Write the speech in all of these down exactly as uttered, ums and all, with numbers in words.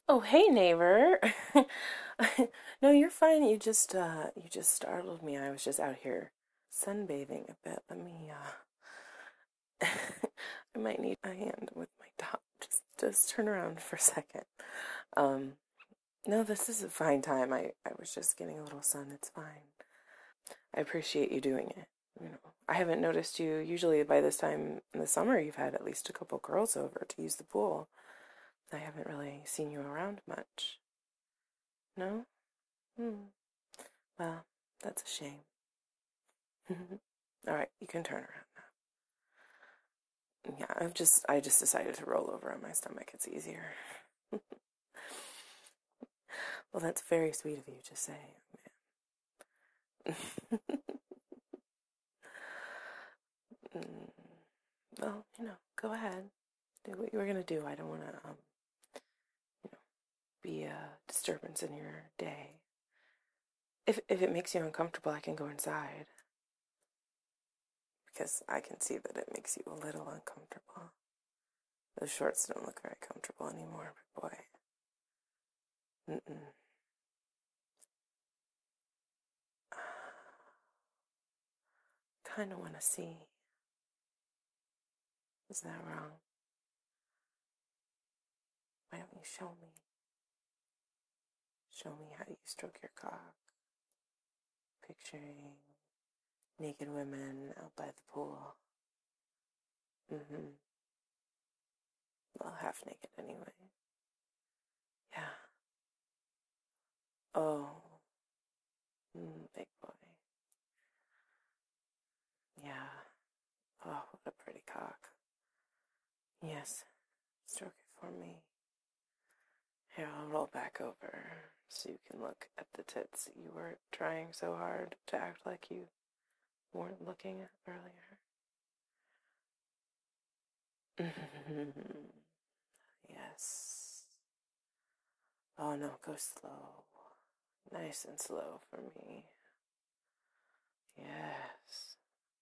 Oh, hey neighbor. No, you're fine. You just uh you just startled me. I was just out here sunbathing a bit. Let me uh I might need a hand with my top. Just just turn around for a second. Um no, this is a fine time. I I was just getting a little sun. It's fine. I appreciate you doing it. You know, I haven't noticed you. Usually by this time in the summer you've had at least a couple girls over to use the pool. I haven't really seen you around much. No? Hmm. Well, that's a shame. All right, you can turn around now. Yeah, I've just I just decided to roll over on my stomach. It's easier. Well, that's very sweet of you to say, man. Mm, well, you know, go ahead. Do what you were gonna do. I don't want to, um, you know, be a disturbance in your day. If if it makes you uncomfortable, I can go inside because I can see that it makes you a little uncomfortable. Those shorts don't look very comfortable anymore, but boy. Mm-mm. Kind of want to see. Is that wrong? Why don't you show me? Show me how you stroke your cock. Picturing naked women out by the pool. Mm-hmm. Well, half naked anyway. Yeah. Oh. Mm, big boy. Yeah. Oh, what a pretty cock. Yes. Stroke it for me. Here, I'll roll back over so you can look at the tits you were trying so hard to act like you weren't looking at earlier. Yes. Oh no, go slow. Nice and slow for me. Yes.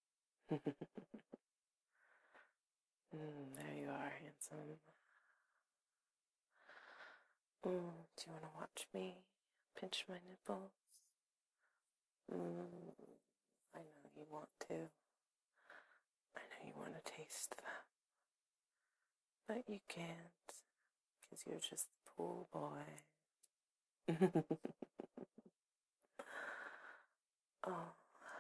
Mm, there you are, handsome. Mm, do you want to watch me pinch my nipples? Mm, I know you want to. I know you want to taste them. But you can't, because you're just the pool boy. Oh,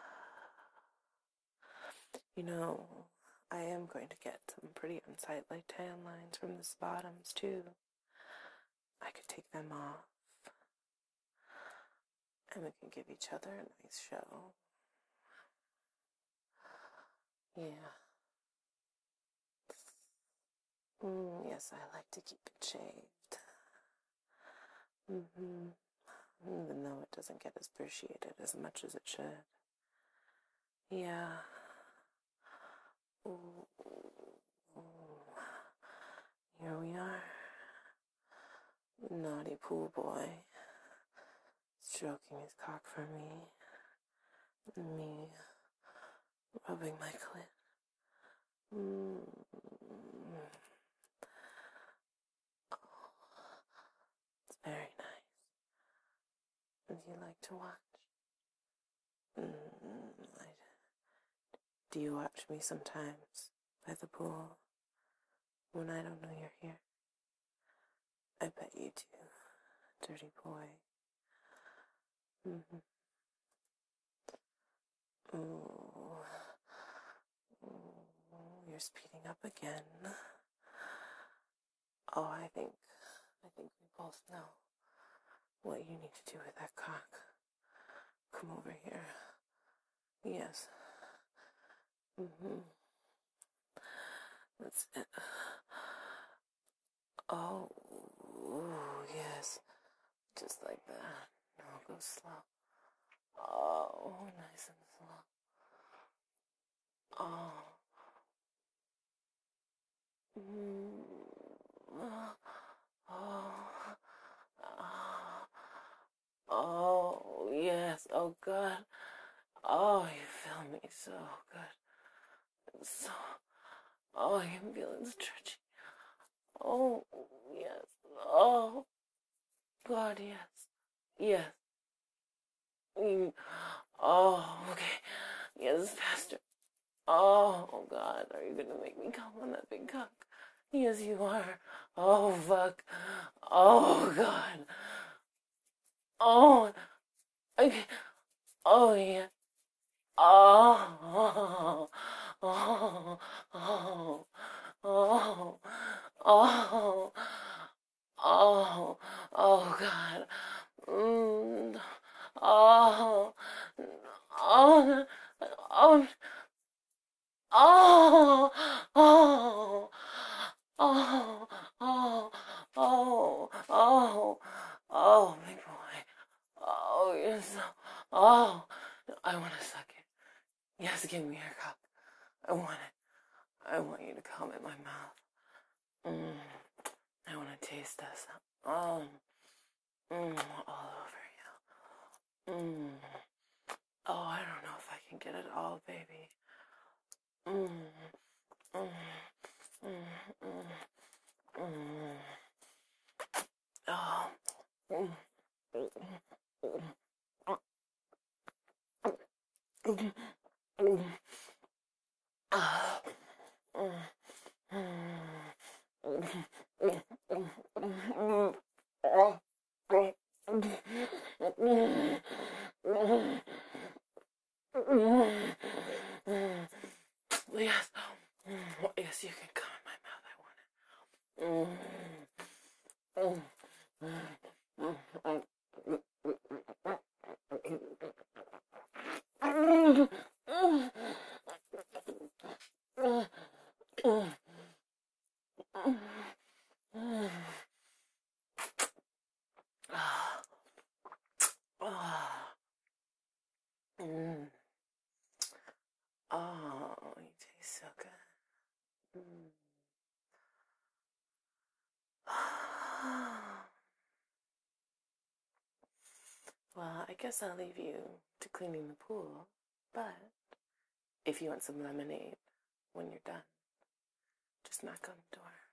you know, I am going to get some pretty unsightly tan lines from the bottoms, too. I could take them off, and we can give each other a nice show. Yeah. Mm, yes, I like to keep it shaved. Mm-hmm. Even though it doesn't get appreciated as much as it should. Yeah. Ooh. Ooh. Here we are. Naughty pool boy. Stroking his cock for me. Me rubbing my clit. Mm. Oh, it's very nice. Would you like to watch? Mm, I, do you watch me sometimes by the pool when I don't know you're here? I bet you do, dirty boy. Mm-hmm. Ooh. Ooh, you're speeding up again. Oh, I think, I think we both know what you need to do with that cock. Come over here. Yes. Mm-hmm. That's it. Oh, ooh, yes. Just like that. No, go slow. Oh, nice and slow. Oh. Mm. Oh. Oh. Oh, yes. Oh, God. Oh, you feel me so good. So, oh, I can feel it stretching. Oh, yes. Oh, God, yes. Yes. Mm. Oh, okay. Yes, faster. Oh, oh, God, are you gonna make me come on that big cock? Yes, you are. Oh, fuck. Oh, God. Oh, okay. Oh, yeah. Oh, oh, oh, oh, oh, oh, oh, God. Mm, oh, oh, oh, oh, oh, oh, oh, oh, oh, oh, big boy. Oh, you're so, oh, I want to suck it. Yes, give me your cock. I want it. I want you to come in my mouth. Mm, I want to taste this. Oh, mm, all over you. Mm. Oh, I don't know if I can get it all, baby. Mm, mm, mm, mm, mm. Oh. Mm, mm, mm, mm. Ah. Mm, mm, mm, mm, mm. Oh. Mm, mm, mm, mm, mm. Yes. Mm, yes, you can come in my mouth. I want it. Mm, mm, mm, mm, mm, mm, mm, mm. Ah, ah, mm. Oh, you taste so good. Mm. Well, I guess I'll leave you to cleaning the pool, but if you want some lemonade when you're done, just knock on the door.